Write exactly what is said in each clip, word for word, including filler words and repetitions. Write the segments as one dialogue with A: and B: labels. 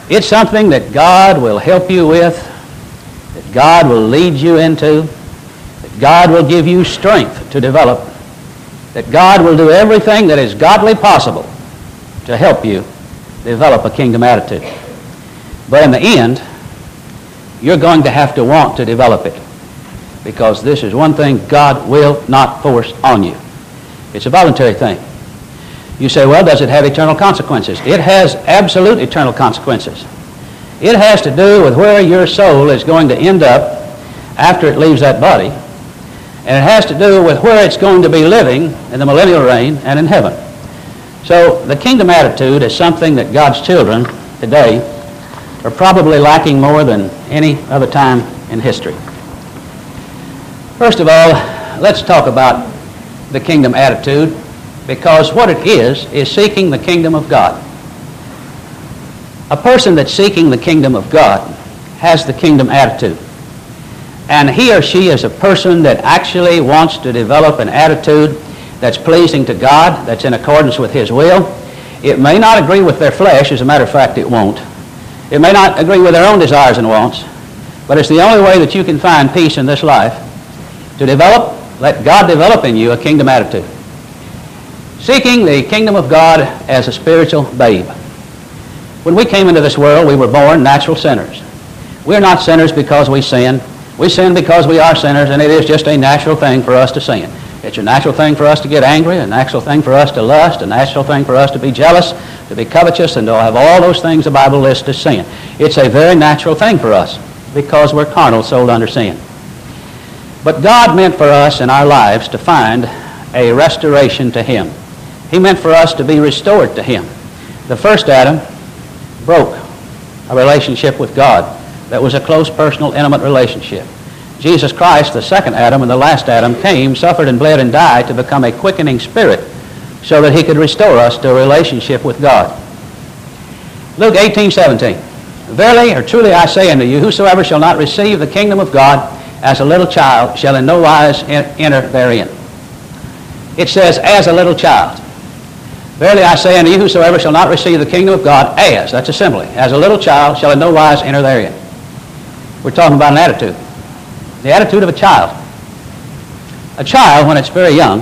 A: It's something that God will help you with, that God will lead you into, that God will give you strength to develop, that God will do everything that is godly possible to help you develop a kingdom attitude. But in the end, you're going to have to want to develop it, because this is one thing God will not force on you. It's a voluntary thing. You say, well, does it have eternal consequences? It has absolute eternal consequences. It has to do with where your soul is going to end up after it leaves that body, and it has to do with where it's going to be living in the millennial reign and in heaven. So the kingdom attitude is something that God's children today are probably lacking more than any other time in history. First of all, let's talk about the kingdom attitude, because what it is is seeking the kingdom of God. A person that's seeking the kingdom of God has the kingdom attitude. And he or she is a person that actually wants to develop an attitude that's pleasing to God, that's in accordance with His will. It may not agree with their flesh. As a matter of fact, it won't. It may not agree with their own desires and wants, but it's the only way that you can find peace in this life, to develop, let God develop in you a kingdom attitude. Seeking the kingdom of God as a spiritual babe. When we came into this world, we were born natural sinners. We're not sinners because we sin. We sin because we are sinners, and it is just a natural thing for us to sin. It's a natural thing for us to get angry, a natural thing for us to lust, a natural thing for us to be jealous, to be covetous, and to have all those things the Bible lists as sin. It's a very natural thing for us because we're carnal, sold under sin. But God meant for us in our lives to find a restoration to Him. He meant for us to be restored to Him. The first Adam broke a relationship with God that was a close, personal, intimate relationship. Jesus Christ, the second Adam and the last Adam, came, suffered and bled and died to become a quickening spirit so that He could restore us to a relationship with God. Luke eighteen seventeen. Verily or truly I say unto you, whosoever shall not receive the kingdom of God as a little child shall in no wise enter therein. It says, as a little child. Verily I say unto you, whosoever shall not receive the kingdom of God as, that's assembly, as a little child shall in no wise enter therein. We're talking about an attitude. The attitude of a child. A child, when it's very young,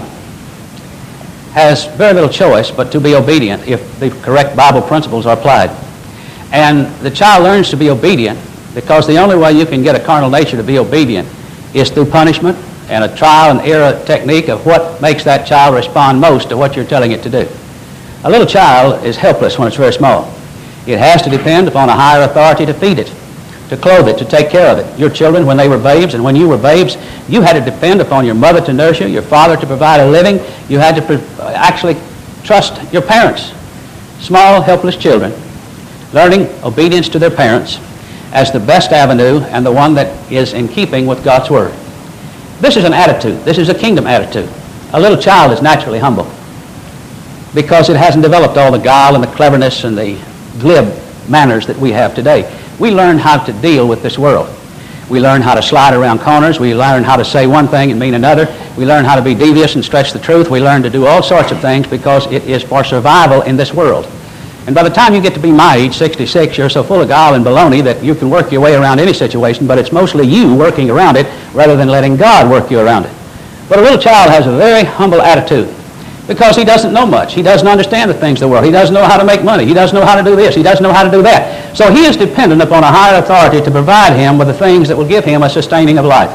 A: has very little choice but to be obedient if the correct Bible principles are applied. And the child learns to be obedient because the only way you can get a carnal nature to be obedient is through punishment and a trial and error technique of what makes that child respond most to what you're telling it to do. A little child is helpless when it's very small. It has to depend upon a higher authority to feed it, to clothe it, to take care of it. Your children, when they were babes, and when you were babes, you had to depend upon your mother to nurse you, your father to provide a living. You had to pre- actually trust your parents. Small, helpless children, learning obedience to their parents as the best avenue and the one that is in keeping with God's Word. This is an attitude. This is a kingdom attitude. A little child is naturally humble because it hasn't developed all the guile and the cleverness and the glib manners that we have today. We learn how to deal with this world. We learn how to slide around corners. We learn how to say one thing and mean another. We learn how to be devious and stretch the truth. We learn to do all sorts of things because it is for survival in this world. And by the time you get to be my age, sixty-six, you're so full of guile and baloney that you can work your way around any situation, but it's mostly you working around it rather than letting God work you around it. But a little child has a very humble attitude because he doesn't know much. He doesn't understand the things of the world. He doesn't know how to make money. He doesn't know how to do this. He doesn't know how to do that. So he is dependent upon a higher authority to provide him with the things that will give him a sustaining of life.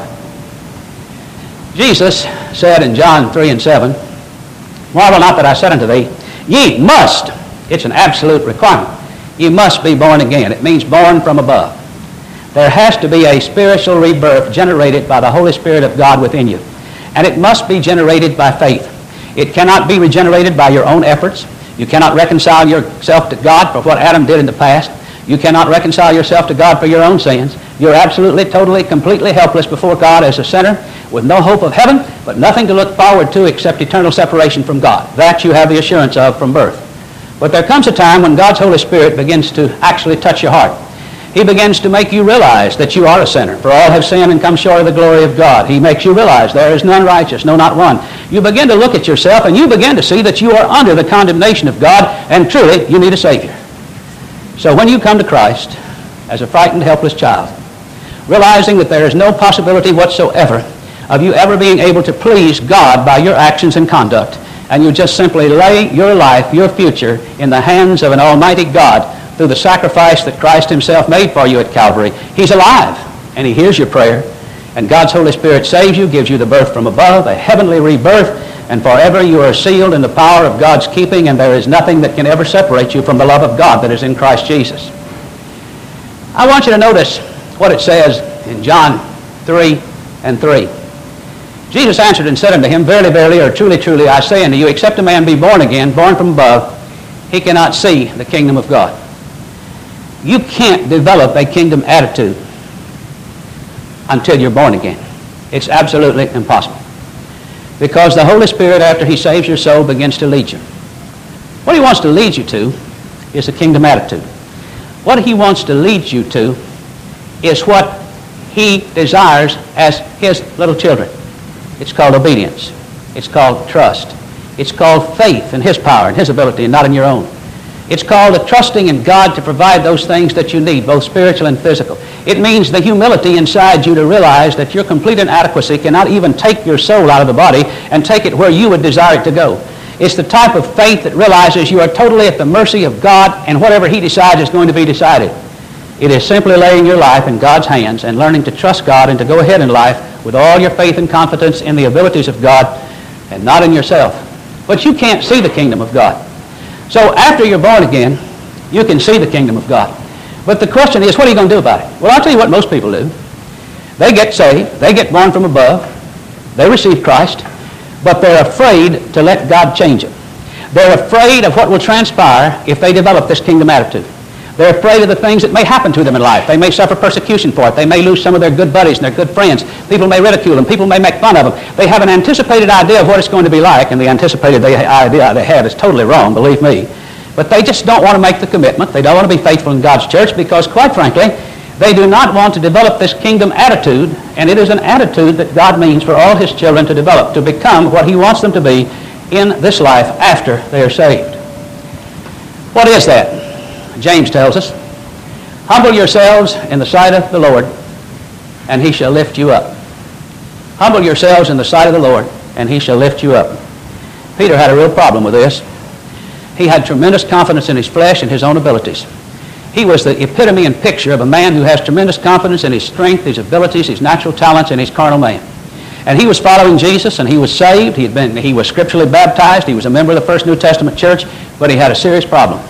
A: Jesus said in John three and seven, marvel not that I said unto thee, ye must. It's an absolute requirement. You must be born again. It means born from above. There has to be a spiritual rebirth generated by the Holy Spirit of God within you. And it must be generated by faith. It cannot be regenerated by your own efforts. You cannot reconcile yourself to God for what Adam did in the past. You cannot reconcile yourself to God for your own sins. You're absolutely, totally, completely helpless before God as a sinner with no hope of heaven, but nothing to look forward to except eternal separation from God. That you have the assurance of from birth. But there comes a time when God's Holy Spirit begins to actually touch your heart. He begins to make you realize that you are a sinner. For all have sinned and come short of the glory of God. He makes you realize there is none righteous, no, not one. You begin to look at yourself and you begin to see that you are under the condemnation of God and truly you need a Savior. So when you come to Christ as a frightened, helpless child, realizing that there is no possibility whatsoever of you ever being able to please God by your actions and conduct, and you just simply lay your life, your future, in the hands of an almighty God through the sacrifice that Christ himself made for you at Calvary, he's alive, and he hears your prayer, and God's Holy Spirit saves you, gives you the birth from above, a heavenly rebirth, and forever you are sealed in the power of God's keeping, and there is nothing that can ever separate you from the love of God that is in Christ Jesus. I want you to notice what it says in John three and three. Jesus answered and said unto him, Verily, verily, or truly, truly, I say unto you, except a man be born again, born from above, he cannot see the kingdom of God. You can't develop a kingdom attitude until you're born again. It's absolutely impossible. Because the Holy Spirit, after he saves your soul, begins to lead you. What he wants to lead you to is a kingdom attitude. What he wants to lead you to is what he desires as his little children. It's called obedience. It's called trust. It's called faith in his power and his ability and not in your own. It's called a trusting in God to provide those things that you need, both spiritual and physical. It means the humility inside you to realize that your complete inadequacy cannot even take your soul out of the body and take it where you would desire it to go. It's the type of faith that realizes you are totally at the mercy of God, and whatever he decides is going to be decided. It is simply laying your life in God's hands and learning to trust God and to go ahead in life with all your faith and confidence in the abilities of God and not in yourself. But you can't see the kingdom of God. So after you're born again, you can see the kingdom of God. But the question is, what are you going to do about it? Well, I'll tell you what most people do. They get saved. They get born from above. They receive Christ. But they're afraid to let God change them. They're afraid of what will transpire if they develop this kingdom attitude. They're afraid of the things that may happen to them in life. They may suffer persecution for it. They may lose some of their good buddies and their good friends. People may ridicule them. People may make fun of them. They have an anticipated idea of what it's going to be like, and the anticipated idea they have is totally wrong, believe me. But they just don't want to make the commitment. They don't want to be faithful in God's church because, quite frankly, they do not want to develop this kingdom attitude, and it is an attitude that God means for all his children to develop, to become what he wants them to be in this life after they are saved. What is that? James tells us, humble yourselves in the sight of the Lord, and he shall lift you up. Humble yourselves in the sight of the Lord, and he shall lift you up. Peter had a real problem with this. He had tremendous confidence in his flesh and his own abilities. He was the epitome and picture of a man who has tremendous confidence in his strength, his abilities, his natural talents, and his carnal man. And he was following Jesus, and he was saved. He had been, he was scripturally baptized. He was a member of the First New Testament church, but he had a serious problem.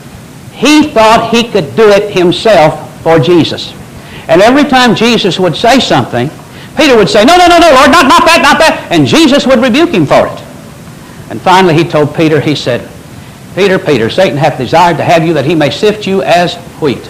A: He thought he could do it himself for Jesus. And every time Jesus would say something, Peter would say, no, no, no, no, Lord, not, not that, not that. And Jesus would rebuke him for it. And finally he told Peter, he said, Peter, Peter, Satan hath desired to have you that he may sift you as wheat.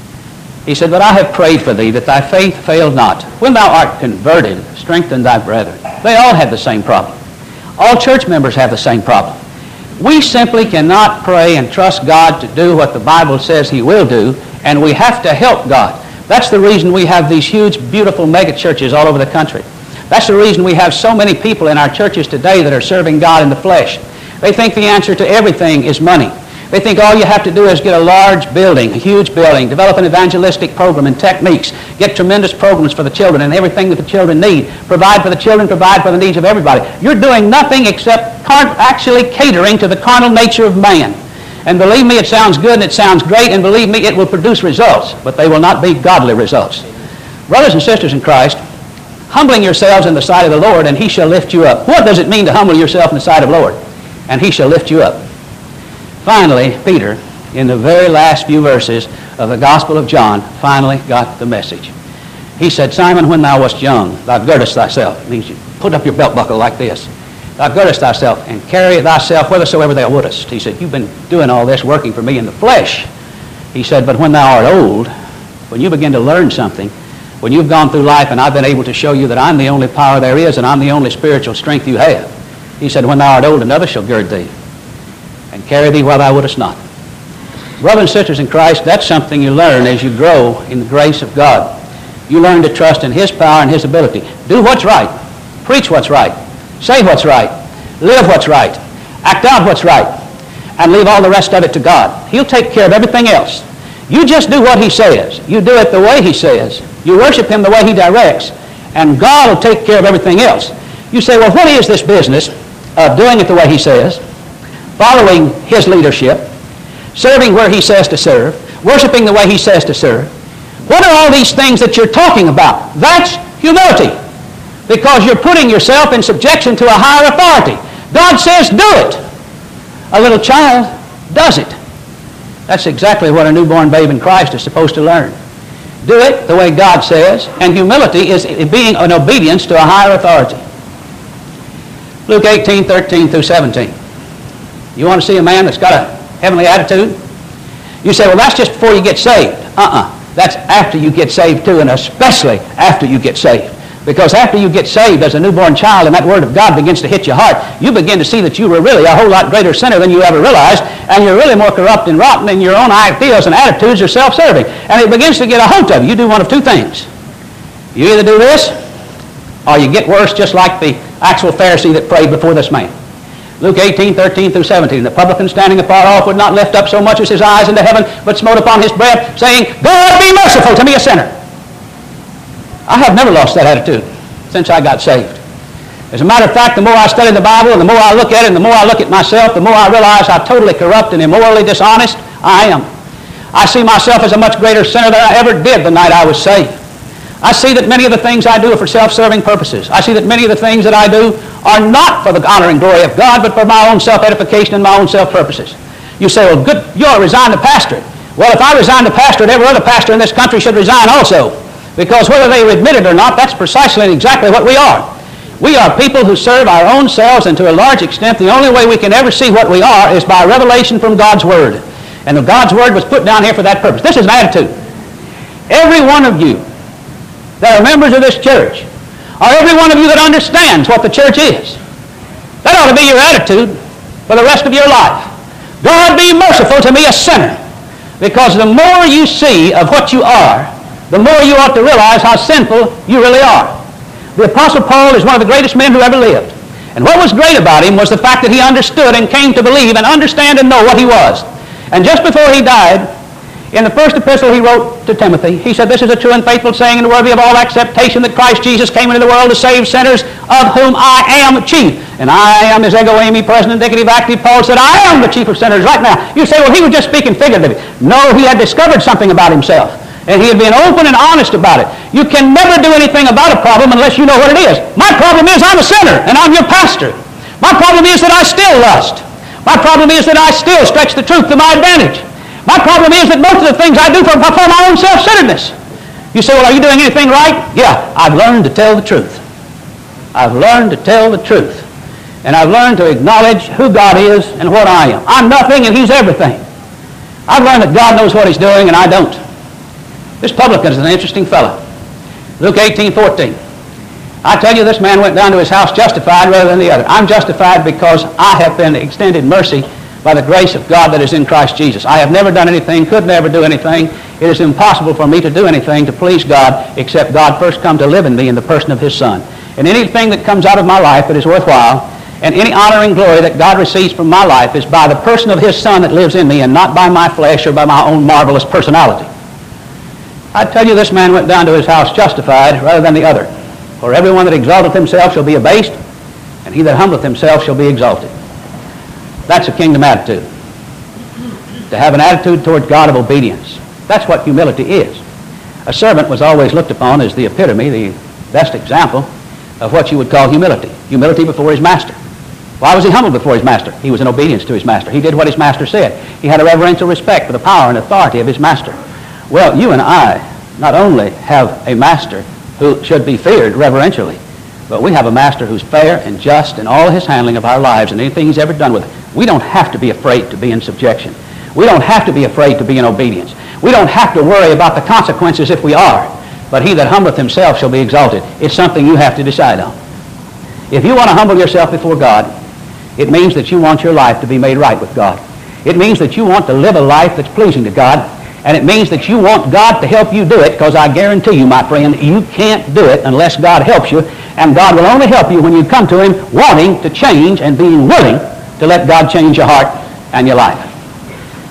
A: He said, but I have prayed for thee that thy faith fail not. When thou art converted, strengthen thy brethren. They all have the same problem. All church members have the same problem. We simply cannot pray and trust God to do what the Bible says he will do, and we have to help God. That's the reason we have these huge, beautiful mega churches all over the country. That's the reason we have so many people in our churches today that are serving God in the flesh. They think the answer to everything is money. They think all you have to do is get a large building, a huge building, develop an evangelistic program and techniques, get tremendous programs for the children and everything that the children need, provide for the children, provide for the needs of everybody. You're doing nothing except actually catering to the carnal nature of man. And believe me, it sounds good and it sounds great, and believe me, it will produce results, but they will not be godly results. Brothers and sisters in Christ, humbling yourselves in the sight of the Lord, and he shall lift you up. What does it mean to humble yourself in the sight of the Lord? And he shall lift you up. Finally, Peter, in the very last few verses of the Gospel of John, finally got the message. He said, Simon, when thou wast young, thou girdest thyself. It means you put up your belt buckle like this. Thou girdest thyself and carry thyself whithersoever thou wouldest. He said, you've been doing all this working for me in the flesh. He said, but when thou art old, when you begin to learn something, when you've gone through life and I've been able to show you that I'm the only power there is and I'm the only spiritual strength you have, he said, when thou art old, another shall gird thee and carry thee while thou wouldest not. Brothers and sisters in Christ, that's something you learn as you grow in the grace of God. You learn to trust in his power and his ability. Do what's right. Preach what's right. Say what's right. Live what's right. Act out what's right. And leave all the rest of it to God. He'll take care of everything else. You just do what he says. You do it the way he says. You worship him the way he directs, and God will take care of everything else. You say, well, what is this business of doing it the way he says, following his leadership, serving where he says to serve, worshiping the way he says to serve? What are all these things that you're talking about? That's humility, because you're putting yourself in subjection to a higher authority. God says, do it. A little child does it. That's exactly what a newborn babe in Christ is supposed to learn. Do it the way God says, and humility is being an obedience to a higher authority. Luke eighteen, thirteen through seventeen. You want to see a man that's got a heavenly attitude? You say, well, that's just before you get saved. Uh-uh. That's after you get saved too, and especially after you get saved. Because after you get saved as a newborn child and that Word of God begins to hit your heart, you begin to see that you were really a whole lot greater sinner than you ever realized, and you're really more corrupt and rotten in your own ideas and attitudes are self-serving. And it begins to get a hold of you. You do one of two things. You either do this, or you get worse just like the actual Pharisee that prayed before this man. Luke eighteen, thirteen through seventeen. The publican standing afar off would not lift up so much as his eyes into heaven, but smote upon his breast, saying, God be merciful to me, a sinner. I have never lost that attitude since I got saved. As a matter of fact, the more I study the Bible, and the more I look at it, and the more I look at myself, the more I realize how totally corrupt and immorally dishonest I am. I see myself as a much greater sinner than I ever did the night I was saved. I see that many of the things I do are for self-serving purposes. I see that many of the things that I do are not for the honor and glory of God, but for my own self-edification and my own self-purposes. You say, well, good, you ought to resign the pastorate. Well, if I resign the pastorate, every other pastor in this country should resign also. Because whether they admit it or not, that's precisely and exactly what we are. We are people who serve our own selves, and to a large extent, the only way we can ever see what we are is by revelation from God's Word. And God's Word was put down here for that purpose. This is an attitude. Every one of you that are members of this church, or every one of you that understands what the church is, that ought to be your attitude for the rest of your life. God be merciful to me, a sinner. Because the more you see of what you are, the more you ought to realize how sinful you really are. The Apostle Paul is one of the greatest men who ever lived. And what was great about him was the fact that he understood and came to believe and understand and know what he was. And just before he died, in the first epistle he wrote to Timothy, he said, this is a true and faithful saying and worthy of all acceptation, that Christ Jesus came into the world to save sinners, of whom I am chief. And I am his ego eimi, present, indicative, active. Paul said, I am the chief of sinners right now. You say, well, he was just speaking figuratively. No, he had discovered something about himself. And he had been open and honest about it. You can never do anything about a problem unless you know what it is. My problem is I'm a sinner, and I'm your pastor. My problem is that I still lust. My problem is that I still stretch the truth to my advantage. My problem is that most of the things I do for, for my own self-centeredness. You say, well, are you doing anything right? Yeah, I've learned to tell the truth. I've learned to tell the truth. And I've learned to acknowledge who God is and what I am. I'm nothing and he's everything. I've learned that God knows what he's doing and I don't. This publican is an interesting fellow. Luke eighteen, fourteen. I tell you, this man went down to his house justified rather than the other. I'm justified because I have been extended mercy by the grace of God that is in Christ Jesus. I have never done anything, could never do anything. It is impossible for me to do anything to please God except God first come to live in me in the person of his Son. And anything that comes out of my life that is worthwhile, and any honor and glory that God receives from my life is by the person of his Son that lives in me and not by my flesh or by my own marvelous personality. I tell you, this man went down to his house justified rather than the other. For everyone that exalteth himself shall be abased, and he that humbleth himself shall be exalted. That's a kingdom attitude. To have an attitude toward God of obedience. That's what humility is. A servant was always looked upon as the epitome, the best example of what you would call humility. Humility before his master. Why was he humble before his master? He was in obedience to his master. He did what his master said. He had a reverential respect for the power and authority of his master. Well, you and I not only have a master who should be feared reverentially, but we have a master who's fair and just in all his handling of our lives and anything he's ever done with it. We don't have to be afraid to be in subjection. We don't have to be afraid to be in obedience. We don't have to worry about the consequences if we are. But he that humbleth himself shall be exalted. It's something you have to decide on. If you want to humble yourself before God, it means that you want your life to be made right with God. It means that you want to live a life that's pleasing to God. And it means that you want God to help you do it, because I guarantee you, my friend, you can't do it unless God helps you. And God will only help you when you come to him wanting to change and being willing to let God change your heart and your life.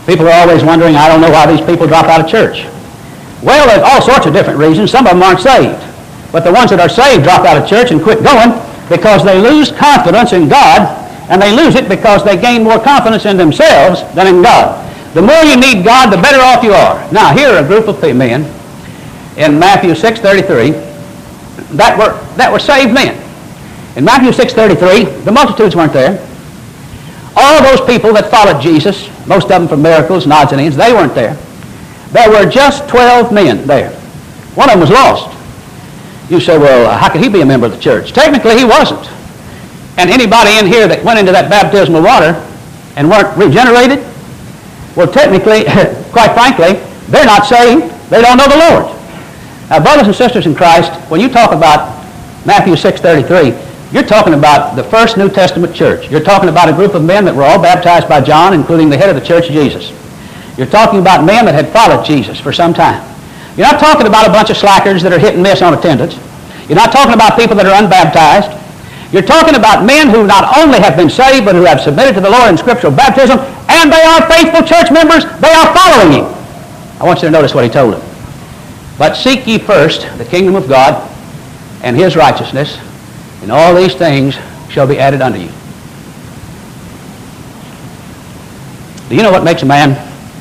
A: People are always wondering, I don't know why these people drop out of church. Well, there's all sorts of different reasons. Some of them aren't saved. But the ones that are saved drop out of church and quit going because they lose confidence in God, and they lose it because they gain more confidence in themselves than in God. The more you need God, the better off you are. Now, here are a group of men in Matthew six thirty-three that were, that were saved men. In Matthew six thirty-three, the multitudes weren't there. All those people that followed Jesus, most of them for miracles and odds and ends, they weren't there. There were just twelve men there. One of them was lost. You say, well, how could he be a member of the church? Technically, he wasn't. And anybody in here that went into that baptismal water and weren't regenerated, well, technically, quite frankly, they're not saved. They don't know the Lord. Now, brothers and sisters in Christ, when you talk about Matthew six thirty-three, you're talking about the first New Testament church. You're talking about a group of men that were all baptized by John, including the head of the church, Jesus. You're talking about men that had followed Jesus for some time. You're not talking about a bunch of slackers that are hit and miss on attendance. You're not talking about people that are unbaptized. You're talking about men who not only have been saved, but who have submitted to the Lord in scriptural baptism, and they are faithful church members. They are following Him. I want you to notice what He told them. But seek ye first the kingdom of God and His righteousness, and all these things shall be added unto you. Do you know what makes a man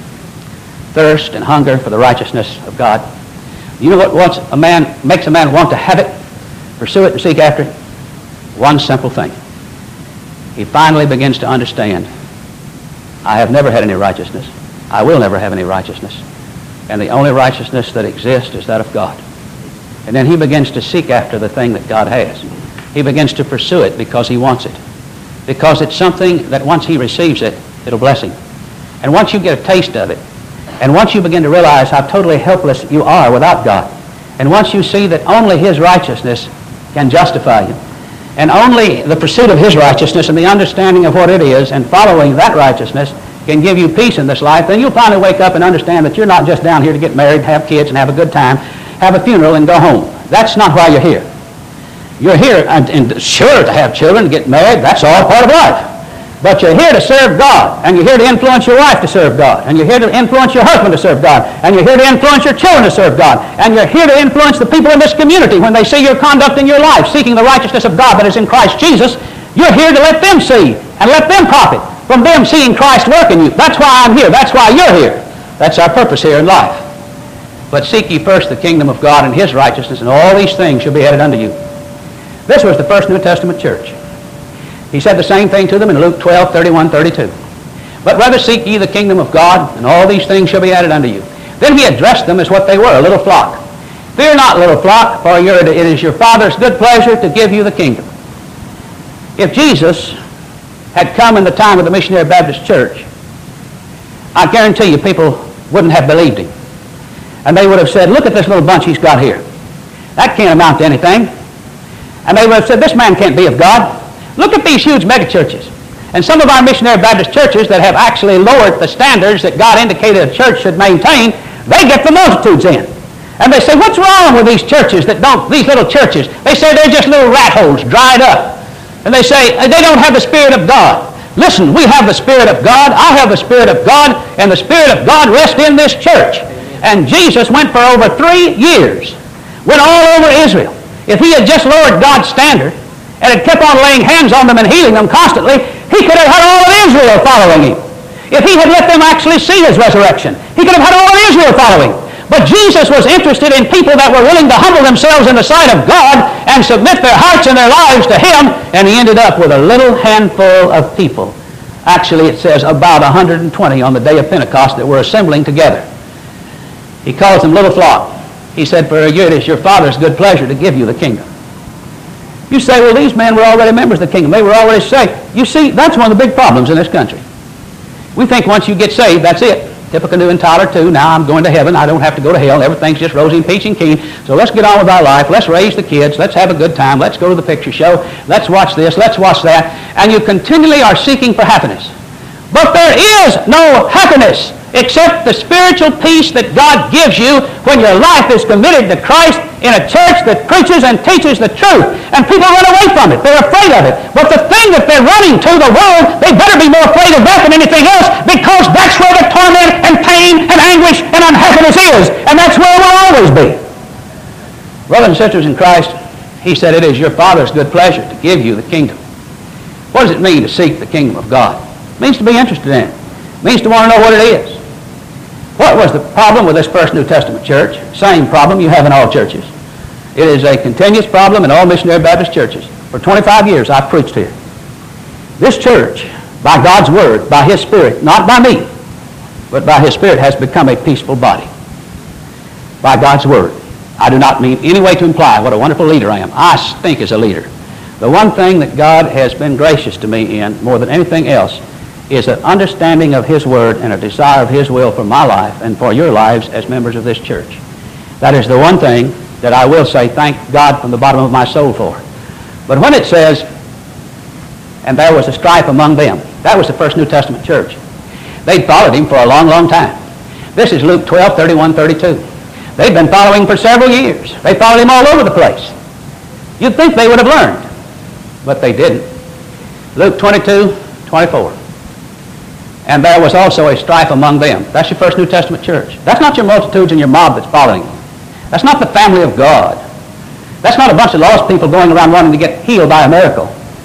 A: thirst and hunger for the righteousness of God? Do you know what wants a man makes a man want to have it, pursue it, and seek after it? One simple thing. He finally begins to understand, I have never had any righteousness. I will never have any righteousness. And the only righteousness that exists is that of God. And then he begins to seek after the thing that God has. He begins to pursue it because he wants it. Because it's something that once he receives it, it'll bless him. And once you get a taste of it, and once you begin to realize how totally helpless you are without God, and once you see that only His righteousness can justify you, and only the pursuit of His righteousness and the understanding of what it is and following that righteousness can give you peace in this life, then you'll finally wake up and understand that you're not just down here to get married, have kids, and have a good time, have a funeral, and go home. That's not why you're here. You're here, and, and sure, to have children, to get married, that's all part of life. But you're here to serve God, and you're here to influence your wife to serve God, and you're here to influence your husband to serve God, and you're here to influence your children to serve God, and you're here to influence the people in this community when they see your conduct in your life, seeking the righteousness of God that is in Christ Jesus. You're here to let them see and let them profit from them seeing Christ work in you. That's why I'm here. That's why you're here. That's our purpose here in life. But seek ye first the kingdom of God and His righteousness, and all these things shall be added unto you. This was the first New Testament church. He said the same thing to them in Luke twelve, thirty-one, thirty-two. But rather seek ye the kingdom of God, and all these things shall be added unto you. Then he addressed them as what they were, a little flock. Fear not, little flock, for your, it is your Father's good pleasure to give you the kingdom. If Jesus had come in the time of the Missionary Baptist Church, I guarantee you people wouldn't have believed him. And they would have said, look at this little bunch he's got here. That can't amount to anything. And they would have said, this man can't be of God. Look at these huge megachurches. And some of our missionary Baptist churches that have actually lowered the standards that God indicated a church should maintain, they get the multitudes in. And they say, what's wrong with these churches that don't, these little churches? They say they're just little rat holes, dried up. And they say, they don't have the Spirit of God. Listen, we have the Spirit of God. I have the Spirit of God. And the Spirit of God rests in this church. And Jesus went for over three years. Went all over Israel. If he had just lowered God's standard, and had kept on laying hands on them and healing them constantly, he could have had all of Israel following him. If he had let them actually see his resurrection, he could have had all of Israel following. But Jesus was interested in people that were willing to humble themselves in the sight of God and submit their hearts and their lives to him, and he ended up with a little handful of people. Actually, it says about one hundred twenty on the day of Pentecost that were assembling together. He calls them little flock. He said, for it is your Father's good pleasure to give you the kingdom. You say, well, these men were already members of the kingdom. They were already saved. You see, that's one of the big problems in this country. We think once you get saved, that's it. Tippecanoe and Tyler too. Now I'm going to heaven. I don't have to go to hell. Everything's just rosy and peachy and keen. So let's get on with our life. Let's raise the kids. Let's have a good time. Let's go to the picture show. Let's watch this. Let's watch that. And you continually are seeking for happiness. But there is no happiness except the spiritual peace that God gives you when your life is committed to Christ in a church that preaches and teaches the truth, and people run away from it. They're afraid of it. But the thing that they're running to, the world, they better be more afraid of that than anything else, because that's where the torment and pain and anguish and unhappiness is, and that's where it will always be. Brothers and sisters in Christ, he said, it is your Father's good pleasure to give you the kingdom. What does it mean to seek the kingdom of God? It means to be interested in it. It means to want to know what it is. What was the problem with this First New Testament church? Same problem you have in all churches. It is a continuous problem in all missionary Baptist churches. For twenty-five years I've preached here. This church, by God's Word, by His Spirit, not by me, but by His Spirit, has become a peaceful body. By God's Word. I do not mean any way to imply what a wonderful leader I am. I stink as a leader. The one thing that God has been gracious to me in, more than anything else, is an understanding of His Word and a desire of His will for my life and for your lives as members of this church. That is the one thing that I will say thank God from the bottom of my soul for. But when it says, and there was a strife among them, that was the First New Testament church. They'd followed Him for a long, long time. This is Luke twelve, thirty-one, thirty-two. They'd been following Him for several years. They followed Him all over the place. You'd think they would have learned, but they didn't. Luke twenty-two, twenty-four. And there was also a strife among them. That's your First New Testament church. That's not your multitudes and your mob that's following you. That's not the family of God. That's not a bunch of lost people going around wanting to get healed by a miracle.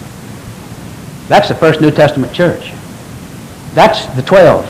A: That's the First New Testament church. That's the twelve.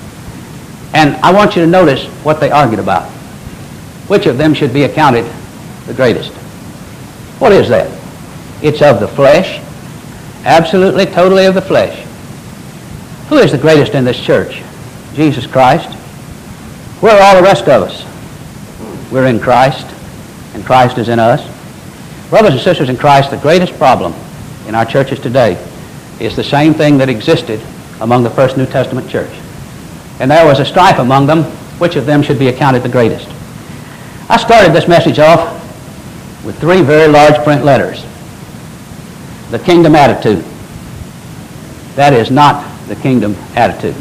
A: And I want you to notice what they argued about. Which of them should be accounted the greatest? What is that? It's of the flesh. Absolutely, totally of the flesh. Who is the greatest in this church? Jesus Christ. Where are all the rest of us? We're in Christ, and Christ is in us. Brothers and sisters in Christ, the greatest problem in our churches today is the same thing that existed among the First New Testament church. And there was a strife among them, which of them should be accounted the greatest. I started this message off with three very large print letters. The kingdom attitude. That is not the kingdom attitude.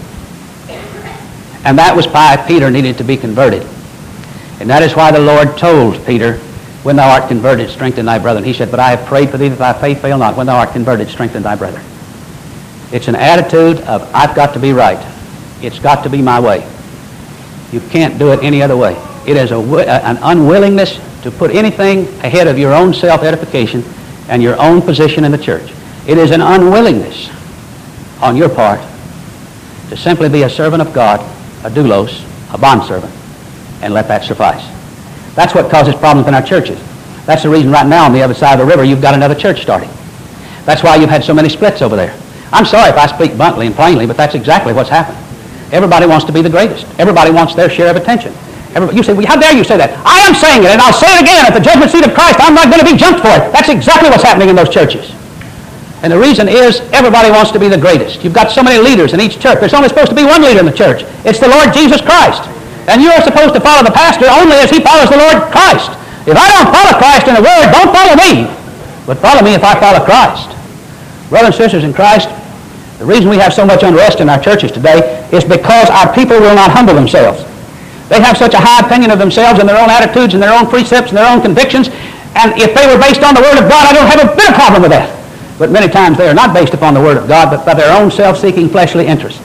A: And that was why Peter needed to be converted. And that is why the Lord told Peter, when thou art converted, strengthen thy brethren. He said, but I have prayed for thee that thy faith fail not. When thou art converted, strengthen thy brethren. It's an attitude of, I've got to be right. It's got to be my way. You can't do it any other way. It is a, an unwillingness to put anything ahead of your own self-edification and your own position in the church. It is an unwillingness on your part to simply be a servant of God, a doulos, a bondservant, and let that suffice. That's what causes problems in our churches. That's the reason right now on the other side of the river you've got another church starting. That's why you've had so many splits over there. I'm sorry if I speak bluntly and plainly, but that's exactly what's happened. Everybody wants to be the greatest. Everybody wants their share of attention. Everybody, you say, well, how dare you say that? I am saying it, and I'll say it again. At the judgment seat of Christ, I'm not going to be jumped for it. That's exactly what's happening in those churches. And the reason is everybody wants to be the greatest. You've got so many leaders in each church. There's only supposed to be one leader in the church. It's the Lord Jesus Christ. And you are supposed to follow the pastor only as he follows the Lord Christ. If I don't follow Christ in the Word, don't follow me. But follow me if I follow Christ. Brothers and sisters in Christ, the reason we have so much unrest in our churches today is because our people will not humble themselves. They have such a high opinion of themselves and their own attitudes and their own precepts and their own convictions. And if they were based on the Word of God, I don't have a bit of problem with that. But many times they are not based upon the Word of God, but by their own self-seeking fleshly interest.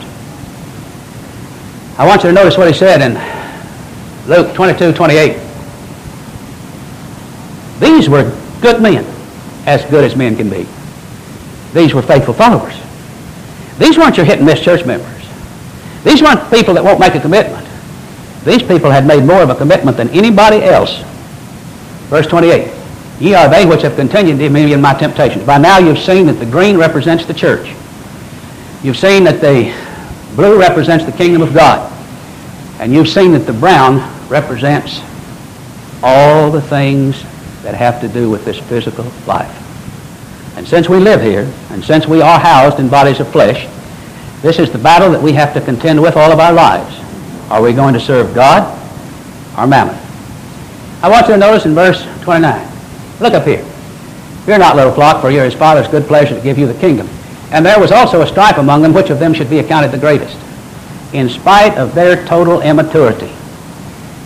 A: I want you to notice what he said in Luke twenty-two, twenty-eight. These were good men, as good as men can be. These were faithful followers. These weren't your hit-and-miss church members. These weren't people that won't make a commitment. These people had made more of a commitment than anybody else. Verse twenty-eight. Ye are they which have continued to me in my temptations. By now you've seen that the green represents the church. You've seen that the blue represents the kingdom of God. And you've seen that the brown represents all the things that have to do with this physical life. And since we live here, and since we are housed in bodies of flesh, this is the battle that we have to contend with all of our lives. Are we going to serve God or mammon? I want you to notice in verse twenty-nine. Look up here. Fear not, little flock, for here is Father's good pleasure to give you the kingdom. And there was also a strife among them, which of them should be accounted the greatest. In spite of their total immaturity,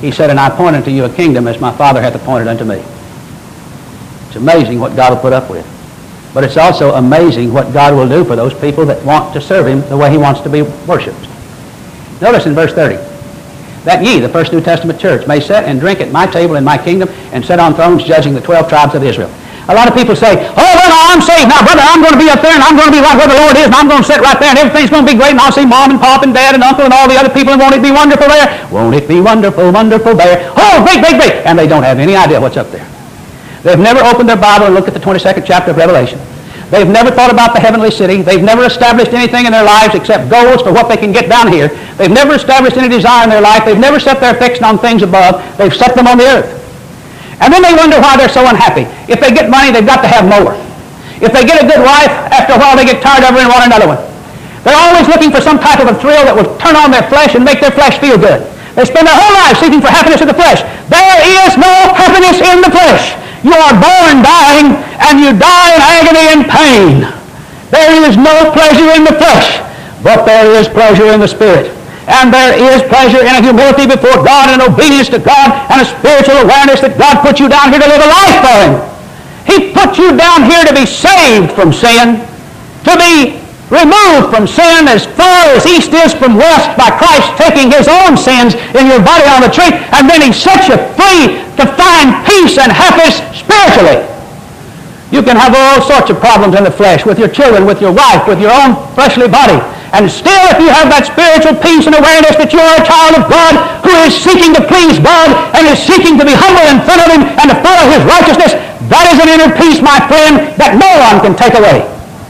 A: He said, and I appoint unto you a kingdom as my Father hath appointed unto me. It's amazing what God will put up with. But it's also amazing what God will do for those people that want to serve Him the way He wants to be worshipped. Notice in verse thirty, that ye, the first New Testament church, may sit and drink at my table in my kingdom and sit on thrones judging the twelve tribes of Israel. A lot of people say, oh, well, no, I'm saved. Now, brother, I'm going to be up there and I'm going to be right where the Lord is and I'm going to sit right there and everything's going to be great and I'll see mom and pop and dad and uncle and all the other people and won't it be wonderful there? Won't it be wonderful, wonderful there? Oh, great, great, great. And they don't have any idea what's up there. They've never opened their Bible and looked at the twenty-second chapter of Revelation. They've never thought about the heavenly city. They've never established anything in their lives except goals for what they can get down here. They've never established any desire in their life. They've never set their affection on things above. They've set them on the earth. And then they wonder why they're so unhappy. If they get money, they've got to have more. If they get a good wife, after a while they get tired of her and want another one. They're always looking for some type of a thrill that will turn on their flesh and make their flesh feel good. They spend their whole life seeking for happiness of the flesh. There is no happiness in the flesh. You are born dying, and you die in agony and pain. There is no pleasure in the flesh, but there is pleasure in the Spirit. And there is pleasure in a humility before God and obedience to God and a spiritual awareness that God put you down here to live a life for Him. He put you down here to be saved from sin, to be removed from sin as far as east is from west by Christ taking His own sins in your body on the tree, and then He set you free to find peace and happiness spiritually. You can have all sorts of problems in the flesh with your children, with your wife, with your own fleshly body. And still, if you have that spiritual peace and awareness that you are a child of God who is seeking to please God and is seeking to be humble in front of Him and to follow His righteousness, that is an inner peace, my friend, that no one can take away.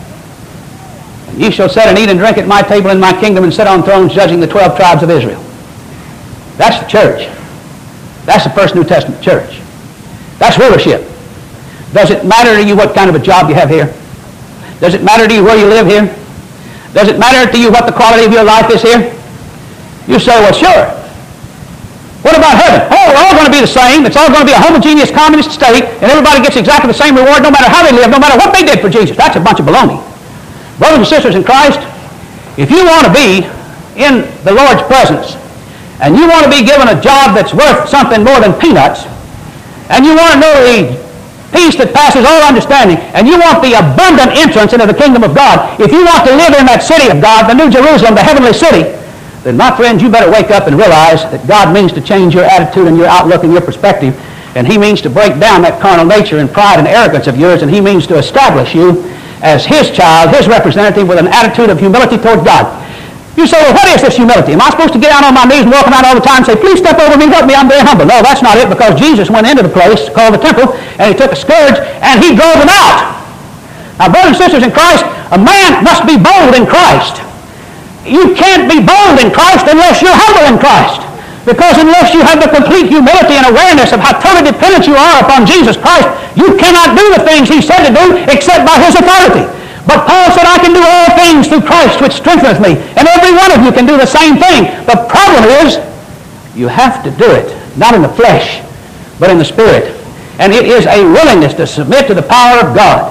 A: And ye shall sit and eat and drink at my table in my kingdom and sit on thrones judging the twelve tribes of Israel. That's the church. That's the first New Testament church. That's rulership. Does it matter to you what kind of a job you have here? Does it matter to you where you live here? Does it matter to you what the quality of your life is here? You say, well, sure. What about heaven? Oh, we're all going to be the same. It's all going to be a homogeneous communist state, and everybody gets exactly the same reward no matter how they live, no matter what they did for Jesus. That's a bunch of baloney. Brothers and sisters in Christ, if you want to be in the Lord's presence, and you want to be given a job that's worth something more than peanuts, and you want to know the peace that passes all understanding, and you want the abundant entrance into the kingdom of God, if you want to live in that city of God, the New Jerusalem, the heavenly city, then my friends, you better wake up and realize that God means to change your attitude and your outlook and your perspective, and He means to break down that carnal nature and pride and arrogance of yours, and He means to establish you as His child, His representative, with an attitude of humility toward God. You say, well, what is this humility? Am I supposed to get down on my knees and walk around all the time and say, please step over me, help me, I'm very humble? No, that's not it, because Jesus went into the place called the temple, and He took a scourge, and He drove them out. Now, brothers and sisters in Christ, a man must be bold in Christ. You can't be bold in Christ unless you're humble in Christ. Because unless you have the complete humility and awareness of how totally dependent you are upon Jesus Christ, you cannot do the things He said to do except by His authority. But Paul said, I can do all things through Christ which strengtheneth me. And every one of you can do the same thing. The problem is, you have to do it, not in the flesh, but in the Spirit. And it is a willingness to submit to the power of God.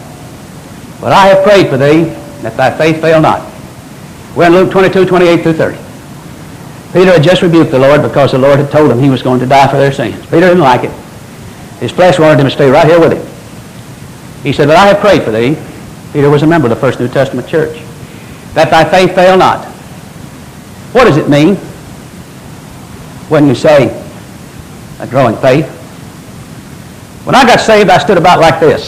A: But I have prayed for thee, that thy faith fail not. We're in Luke twenty-two, twenty-eight through thirty. Peter had just rebuked the Lord because the Lord had told him he was going to die for their sins. Peter didn't like it. His flesh wanted him to stay right here with him. He said, but I have prayed for thee. Peter was a member of the first New Testament church. That thy faith fail not. What does it mean when you say a growing faith? When I got saved, I stood about like this,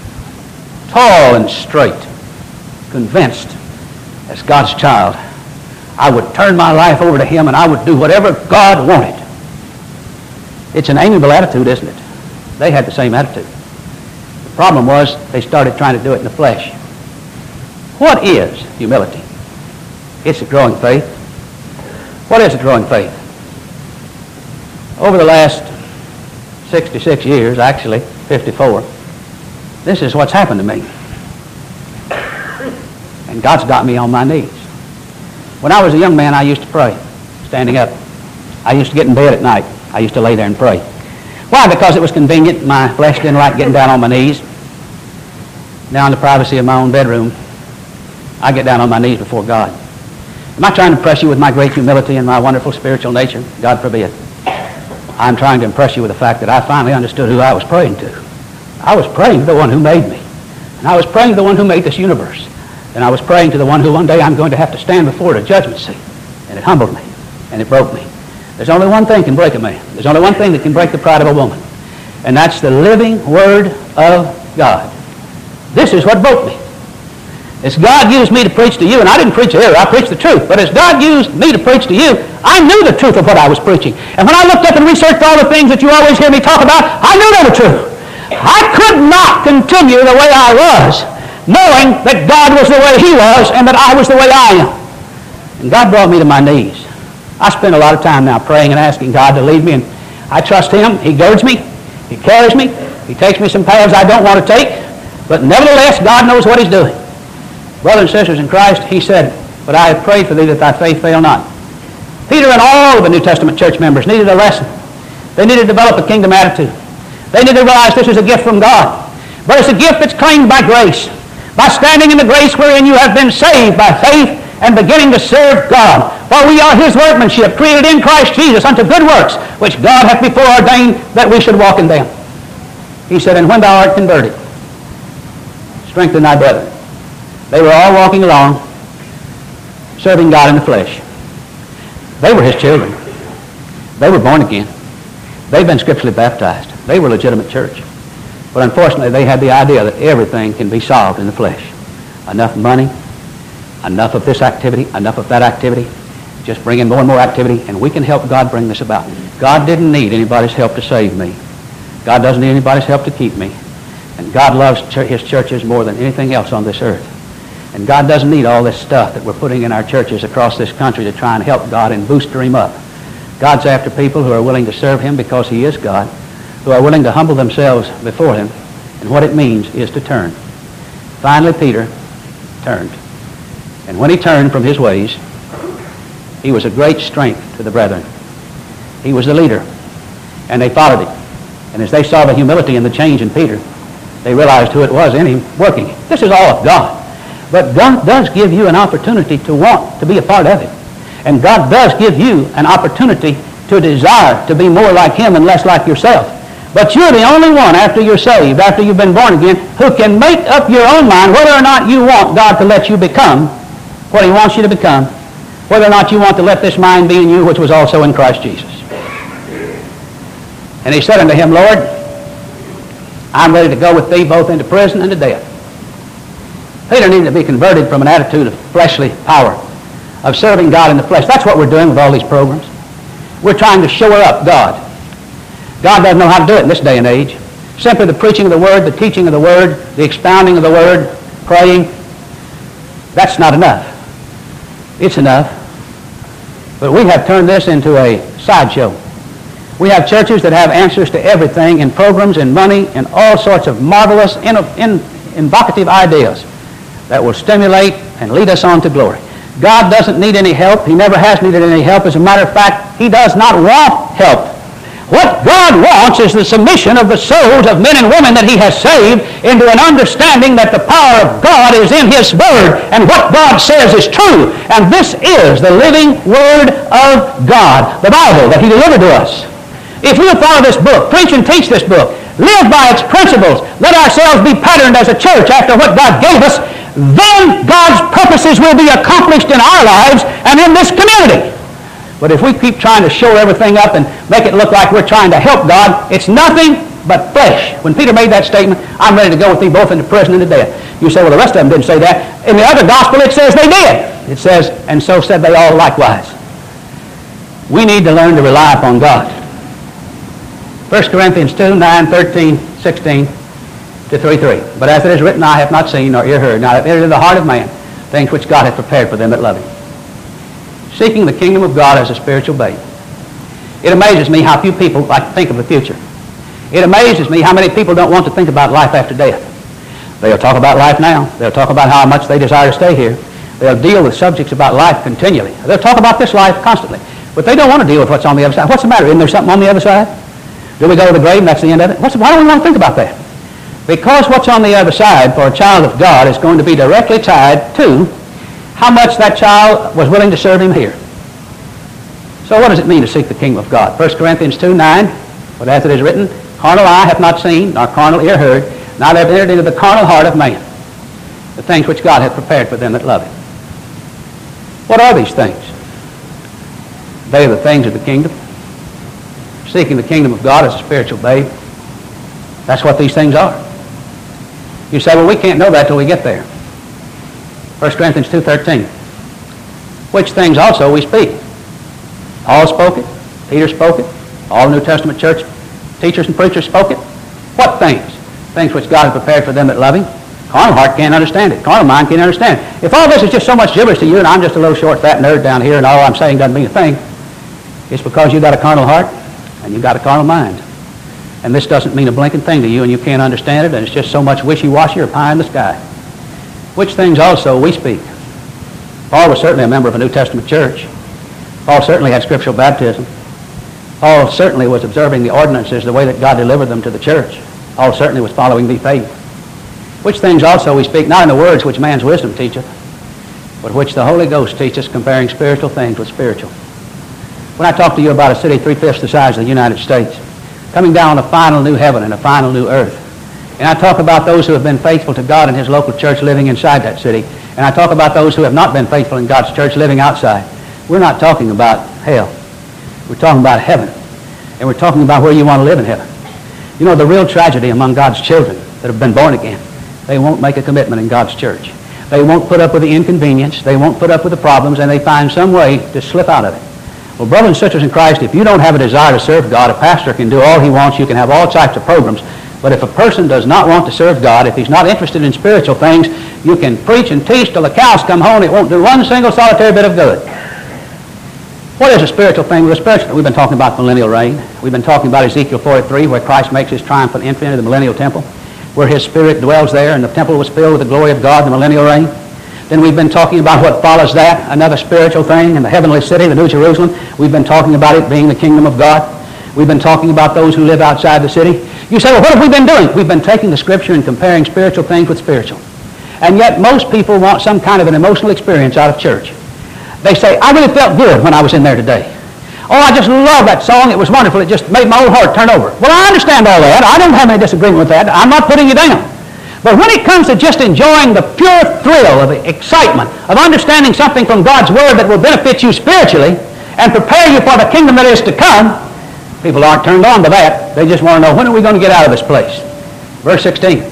A: tall and straight, convinced as God's child, I would turn my life over to Him and I would do whatever God wanted. It's an amiable attitude, isn't it? They had the same attitude. The problem was they started trying to do it in the flesh. What is humility? It's a growing faith. What is a growing faith? Over the last sixty-six years, actually fifty-four, this is what's happened to me. And God's got me on my knees. When I was a young man, I used to pray, standing up. I used to get in bed at night. I used to lay there and pray. Why? Because it was convenient. My flesh didn't like getting down on my knees. Now in the privacy of my own bedroom, I get down on my knees before God. Am I trying to impress you with my great humility and my wonderful spiritual nature? God forbid. I'm trying to impress you with the fact that I finally understood who I was praying to. I was praying to the one who made me. And I was praying to the one who made this universe. And I was praying to the one who one day I'm going to have to stand before at a judgment seat. And it humbled me. And it broke me. There's only one thing can break a man. There's only one thing that can break the pride of a woman. And that's the living Word of God. This is what broke me. As God used me to preach to you, and I didn't preach error, I preached the truth. But as God used me to preach to you, I knew the truth of what I was preaching. And when I looked up and researched all the things that you always hear me talk about, I knew they were true. I could not continue the way I was, knowing that God was the way He was and that I was the way I am. And God brought me to my knees. I spend a lot of time now praying and asking God to lead me, and I trust Him. He girds me. He carries me. He takes me some paths I don't want to take. But nevertheless, God knows what He's doing. Brothers and sisters in Christ, He said, "But I have prayed for thee that thy faith fail not." Peter and all of the New Testament church members needed a lesson. They needed to develop a kingdom attitude. They needed to realize this is a gift from God. But it's a gift that's claimed by grace. By standing in the grace wherein you have been saved by faith and beginning to serve God. For we are His workmanship, created in Christ Jesus unto good works, which God hath before ordained that we should walk in them. He said, "And when thou art converted, strengthen thy brethren." They were all walking along, serving God in the flesh. They were His children. They were born again. They've been scripturally baptized. They were a legitimate church. But unfortunately, they had the idea that everything can be solved in the flesh. Enough money, enough of this activity, enough of that activity. Just bring in more and more activity, and we can help God bring this about. God didn't need anybody's help to save me. God doesn't need anybody's help to keep me. And God loves His churches more than anything else on this earth. And God doesn't need all this stuff that we're putting in our churches across this country to try and help God and booster Him up. God's after people who are willing to serve Him because He is God, who are willing to humble themselves before Him. And what it means is to turn. Finally, Peter turned. And when he turned from his ways, he was a great strength to the brethren. He was the leader. And they followed Him. And as they saw the humility and the change in Peter, they realized who it was in Him working. This is all of God. But God does give you an opportunity to want to be a part of it. And God does give you an opportunity to desire to be more like Him and less like yourself. But you're the only one after you're saved, after you've been born again, who can make up your own mind whether or not you want God to let you become what He wants you to become, whether or not you want to let this mind be in you which was also in Christ Jesus. And he said unto him, "Lord, I'm ready to go with thee both into prison and to death." Peter needed to be converted from an attitude of fleshly power, of serving God in the flesh. That's what we're doing with all these programs. We're trying to shore up God. God doesn't know how to do it in this day and age. Simply the preaching of the Word, the teaching of the Word, the expounding of the Word, praying, that's not enough. It's enough. But we have turned this into a sideshow. We have churches that have answers to everything and programs and money and all sorts of marvelous, in, in, invocative ideas that will stimulate and lead us on to glory. God doesn't need any help. He never has needed any help. As a matter of fact, He does not want help. What God wants is the submission of the souls of men and women that He has saved into an understanding that the power of God is in His Word and what God says is true. And this is the living Word of God, the Bible that He delivered to us. If we'll follow this book, preach and teach this book, live by its principles, let ourselves be patterned as a church after what God gave us, then God's purposes will be accomplished in our lives and in this community. But if we keep trying to shore everything up and make it look like we're trying to help God, it's nothing but flesh. When Peter made that statement, "I'm ready to go with thee both into prison and to death." You say, well, the rest of them didn't say that. In the other gospel, it says they did. It says, "And so said they all likewise." We need to learn to rely upon God. First Corinthians two, nine, thirteen, sixteen to three three. "But as it is written, eye hath not seen, nor ear heard, neither hath entered into the heart of man, things which God hath prepared for them that love Him." Seeking the kingdom of God as a spiritual babe. It amazes me how few people like to think of the future. It amazes me how many people don't want to think about life after death. They'll talk about life now. They'll talk about how much they desire to stay here. They'll deal with subjects about life continually. They'll talk about this life constantly. But they don't want to deal with what's on the other side. What's the matter? Isn't there something on the other side? Do we go to the grave and that's the end of it? What's, why don't we want to think about that? Because what's on the other side for a child of God is going to be directly tied to how much that child was willing to serve Him here. So what does it mean to seek the kingdom of God? First Corinthians two, nine But as it is written, carnal eye hath not seen, nor carnal ear heard, neither hath entered into the carnal heart of man the things which God hath prepared for them that love him. What are these things? They are the things of the kingdom. Seeking the kingdom of God as a spiritual babe. That's what these things are. You say, well, we can't know that till we get there. First Corinthians two thirteen. Which things also we speak. Paul spoke it. Peter spoke it. All the New Testament church teachers and preachers spoke it. What things? Things which God has prepared for them that love him. Carnal heart can't understand it. Carnal mind can't understand it. If all this is just so much gibberish to you and I'm just a little short, fat nerd down here and all I'm saying doesn't mean a thing, it's because you've got a carnal heart and you've got a carnal mind. And this doesn't mean a blinking thing to you and you can't understand it and it's just so much wishy-washy or pie in the sky. Which things also we speak. Paul was certainly a member of a New Testament church. Paul certainly had scriptural baptism. Paul certainly was observing the ordinances the way that God delivered them to the church. Paul certainly was following the faith. Which things also we speak, not in the words which man's wisdom teacheth, but which the Holy Ghost teaches, comparing spiritual things with spiritual. When I talk to you about a city three-fifths the size of the United States, coming down a final new heaven and a final new earth, and I talk about those who have been faithful to God and his local church living inside that city, and I talk about those who have not been faithful in God's church living outside, we're not talking about hell. We're talking about heaven. And we're talking about where you want to live in heaven. You know, the real tragedy among God's children that have been born again, they won't make a commitment in God's church. They won't put up with the inconvenience. They won't put up with the problems, and they find some way to slip out of it. Well, brothers and sisters in Christ, if you don't have a desire to serve God, a pastor can do all he wants. You can have all types of programs. But if a person does not want to serve God, if he's not interested in spiritual things, you can preach and teach till the cows come home. It won't do one single solitary bit of good. What is a spiritual thing? Well, a spiritual, we've been talking about millennial reign. We've been talking about Ezekiel forty-three, where Christ makes his triumphant entry into the millennial temple, where his Spirit dwells there, and the temple was filled with the glory of God in the millennial reign. Then we've been talking about what follows that, another spiritual thing in the heavenly city, the New Jerusalem. We've been talking about it being the kingdom of God. We've been talking about those who live outside the city. You say, well, what have we been doing? We've been taking the Scripture and comparing spiritual things with spiritual. And yet most people want some kind of an emotional experience out of church. They say, I really felt good when I was in there today. Oh, I just love that song. It was wonderful. It just made my old heart turn over. Well, I understand all that. I don't have any disagreement with that. I'm not putting you down. But when it comes to just enjoying the pure thrill of the excitement of understanding something from God's Word that will benefit you spiritually and prepare you for the kingdom that is to come, people aren't turned on to that. They just want to know, when are we going to get out of this place? Verse sixteen.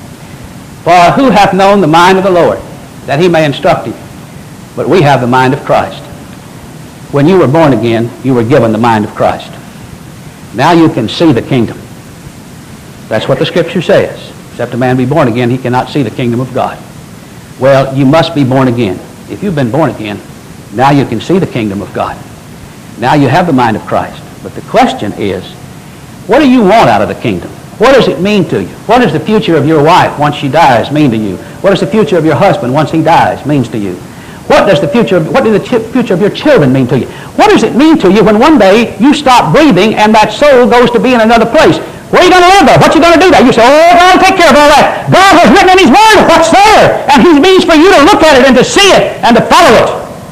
A: For who hath known the mind of the Lord, that he may instruct him? But we have the mind of Christ. When you were born again, you were given the mind of Christ. Now you can see the kingdom. That's what the Scripture says. Except a man be born again, he cannot see the kingdom of God. Well, you must be born again. If you've been born again, now you can see the kingdom of God. Now you have the mind of Christ. But the question is, what do you want out of the kingdom? What does it mean to you? What does the future of your wife once she dies mean to you? What does the future of your husband once he dies means to you? What does the future, what does the ch- future of your children mean to you? What does it mean to you when one day you stop breathing and that soul goes to be in another place? Where are you going to live there? What are you going to do there? You say, oh, God will take care of all that. God has written in his Word what's there. And he means for you to look at it and to see it and to follow it.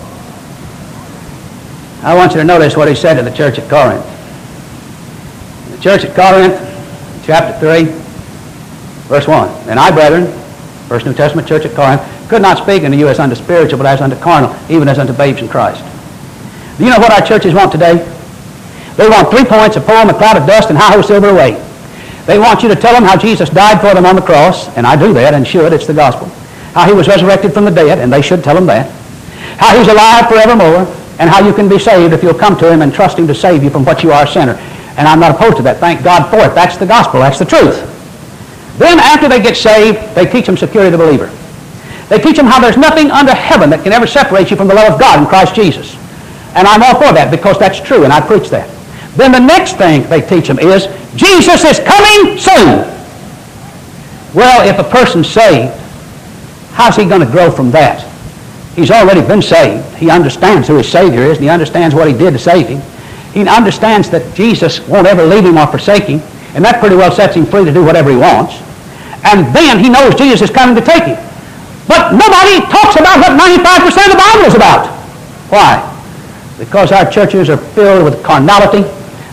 A: I want you to notice what he said to the church at Corinth. The church at Corinth, chapter three, verse one. And I, brethren, First New Testament church at Corinth, could not speak unto you as unto spiritual, but as unto carnal, even as unto babes in Christ. Do you know what our churches want today? They want three points, a poem, a cloud of dust, and high-ho silver away. They want you to tell them how Jesus died for them on the cross, and I do that, and should, it's the gospel. How he was resurrected from the dead, and they should tell them that. How he's alive forevermore, and how you can be saved if you'll come to him and trust him to save you from what you are, a sinner. And I'm not opposed to that. Thank God for it. That's the gospel. That's the truth. Then after they get saved, they teach them security of the believer. They teach them how there's nothing under heaven that can ever separate you from the love of God in Christ Jesus. And I'm all for that because that's true, and I preach that. Then the next thing they teach them is, Jesus is coming soon. Well, if a person's saved, how's he going to grow from that? He's already been saved. He understands who his Savior is, and he understands what he did to save him. He understands that Jesus won't ever leave him or forsake him, and that pretty well sets him free to do whatever he wants. And then he knows Jesus is coming to take him. But nobody talks about what ninety-five percent of the Bible is about. Why? Because our churches are filled with carnality.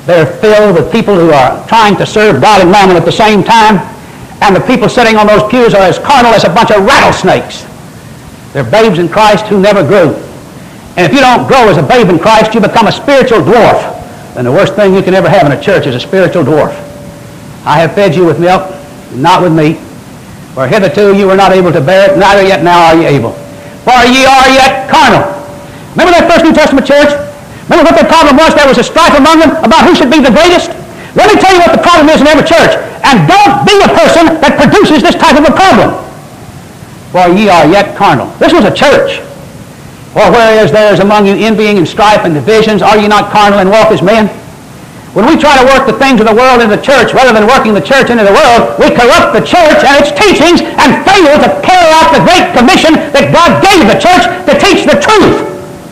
A: They're filled with people who are trying to serve God and mammon at the same time, and the people sitting on those pews are as carnal as a bunch of rattlesnakes. They're babes in Christ who never grew. And if you don't grow as a babe in Christ, you become a spiritual dwarf. And the worst thing you can ever have in a church is a spiritual dwarf. I have fed you with milk, not with meat. For hitherto you were not able to bear it, neither yet now are ye able. For ye are yet carnal. Remember that first New Testament church? Remember what their problem was? There was a strife among them about who should be the greatest. Let me tell you what the problem is in every church. And don't be a person that produces this type of a problem. For ye are yet carnal. This was a church. For whereas there is among you envying and strife and divisions, are ye not carnal and walk as men? When we try to work the things of the world into the church rather than working the church into the world, we corrupt the church and its teachings and fail to carry out the great commission that God gave the church to teach the truth.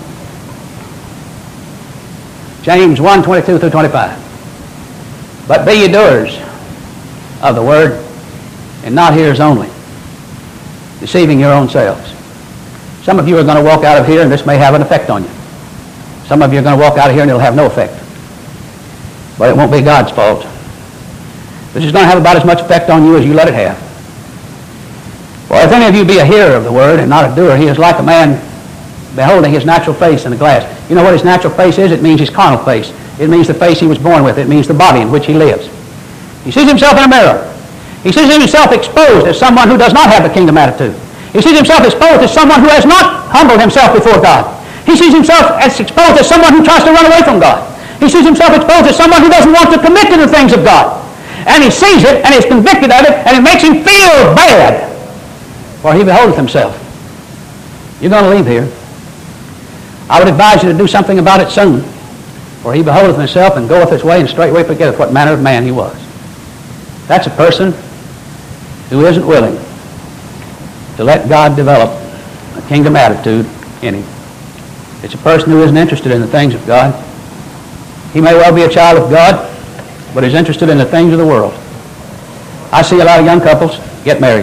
A: James one, twenty-two through twenty-five. But be ye doers of the word, and not hearers only, deceiving your own selves. Some of you are going to walk out of here, and this may have an effect on you. Some of you are going to walk out of here, and it'll have no effect. But it won't be God's fault. This is going to have about as much effect on you as you let it have. For if any of you be a hearer of the word and not a doer, he is like a man beholding his natural face in a glass. You know what his natural face is? It means his carnal face. It means the face he was born with. It means the body in which he lives. He sees himself in a mirror. He sees himself exposed as someone who does not have the kingdom attitude. He sees himself exposed as someone who has not humbled himself before God. He sees himself as exposed as someone who tries to run away from God. He sees himself exposed as someone who doesn't want to commit to the things of God. And he sees it, and is convicted of it, and it makes him feel bad. For he beholdeth himself. You're going to leave here. I would advise you to do something about it soon. For he beholdeth himself and goeth his way, and straightway forgetteth what manner of man he was. That's a person who isn't willing to let God develop a kingdom attitude in him. It's a person who isn't interested in the things of God. He may well be a child of God, but is interested in the things of the world. I see a lot of young couples get married.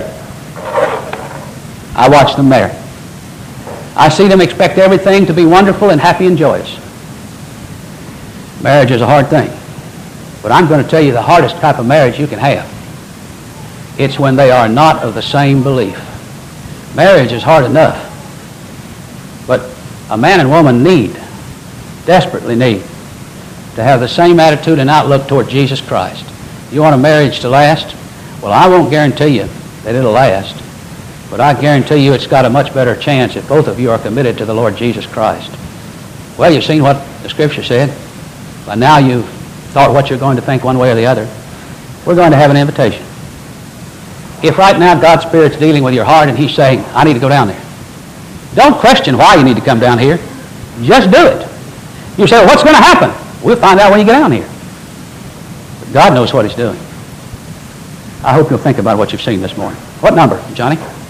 A: I watch them marry. I see them expect everything to be wonderful and happy and joyous. Marriage is a hard thing. But I'm going to tell you the hardest type of marriage you can have. It's when they are not of the same belief. Marriage is hard enough. But a man and woman need, desperately need, to have the same attitude and outlook toward Jesus Christ. You want a marriage to last? Well, I won't guarantee you that it'll last. But I guarantee you it's got a much better chance if both of you are committed to the Lord Jesus Christ. Well, you've seen what the Scripture said. By now you've thought what you're going to think one way or the other. We're going to have an invitation. If right now God's Spirit's dealing with your heart and He's saying, I need to go down there, don't question why you need to come down here. Just do it. You say, well, what's going to happen? We'll find out when you get down here. But God knows what He's doing. I hope you'll think about what you've seen this morning. What number, Johnny?